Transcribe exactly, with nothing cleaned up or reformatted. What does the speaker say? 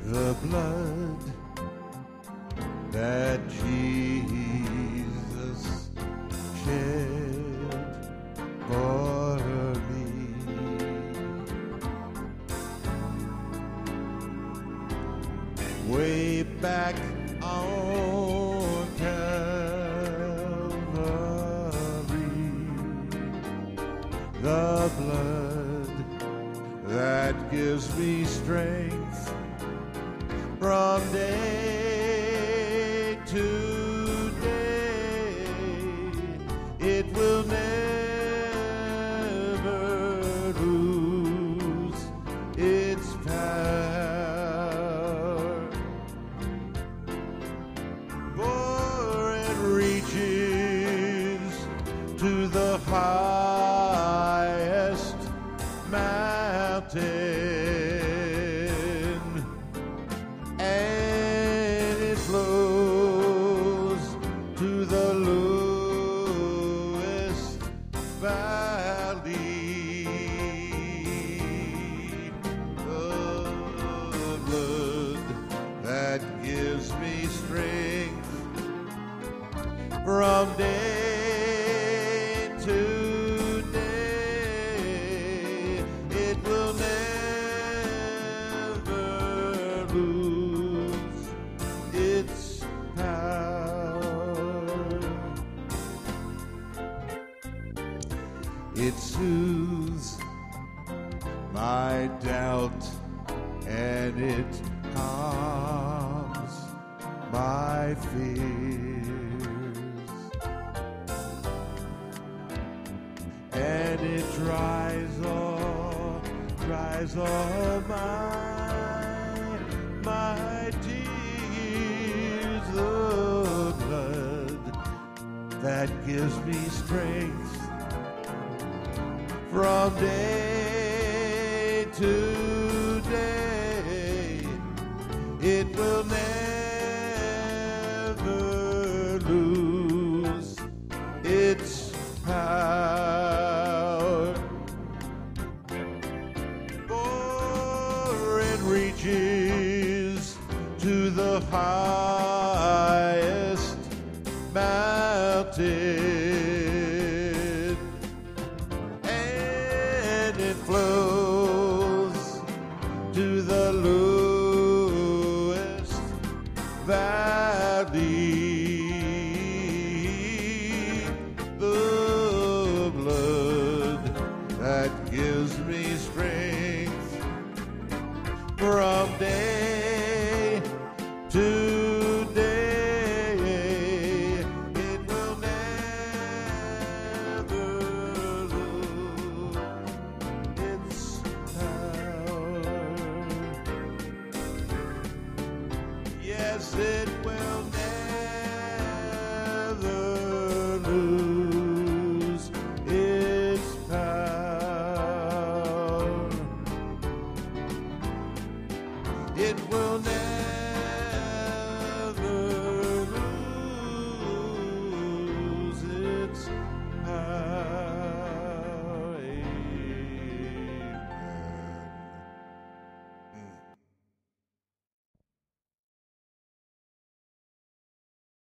the blood that Jesus shed for me. Way back on Calvary, the blood that gives me strength from day to day. It will never lose its power, for it reaches to the highest mountain, and it flows to the lowest valley. The blood that gives me strength from day to day, it will never lose its power. It soothes my doubt and it calms my fears, and it dries all, dries all my, my tears. The blood that gives me strength from day to day, it will never lose its power, for it reaches to the highest mountain, and it flows to the lowest valley. The blood that gives me strength from day to day, it will never lose its power. Yes, it will never lose its power. It will never